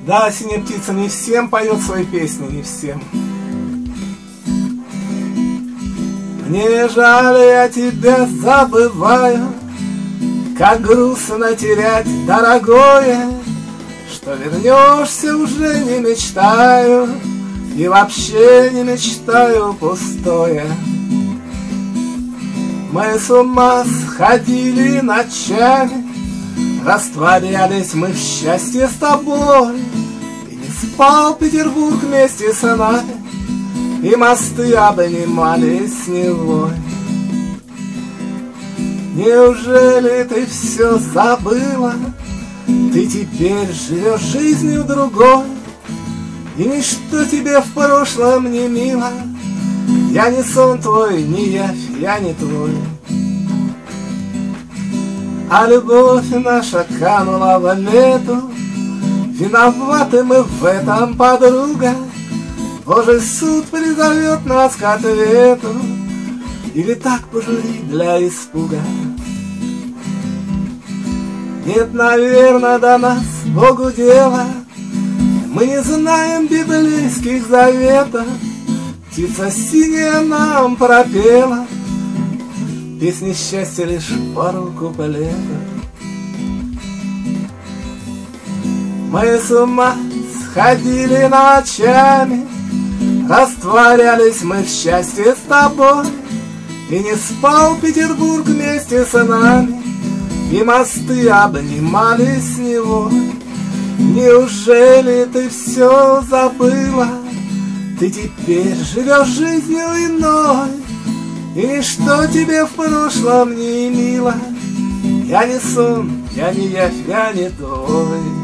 Да, синяя птица не всем поет свои песни, не всем. Мне жаль, я тебя забываю, как грустно терять дорогое, что вернешься уже не мечтаю, и вообще не мечтаю пустое. Мы с ума сходили ночами, растворялись мы в счастье с тобой, и не спал Петербург вместе с нами, и мосты обнимались с Невой. Неужели ты все забыла? Ты теперь живешь жизнью другой, и ничто тебе в прошлом не мило. Я не сон твой, не явь, я не твой. А любовь наша канула в лету, виноваты мы в этом, подруга. Божий суд призовет нас к ответу, или так пожури для испуга. Нет, наверное, до нас Богу дела, мы не знаем библейских заветов. Птица синяя нам пропела песни счастья лишь пару куплетов. Мы с ума сходили ночами, растворялись мы в счастье с тобой, и не спал Петербург вместе с нами, и мосты обнимались с Невой. Неужели ты все забыла? Ты теперь живешь жизнью иной, и ничто тебе в прошлом не мило. Я не сон, я не явь, я не твой.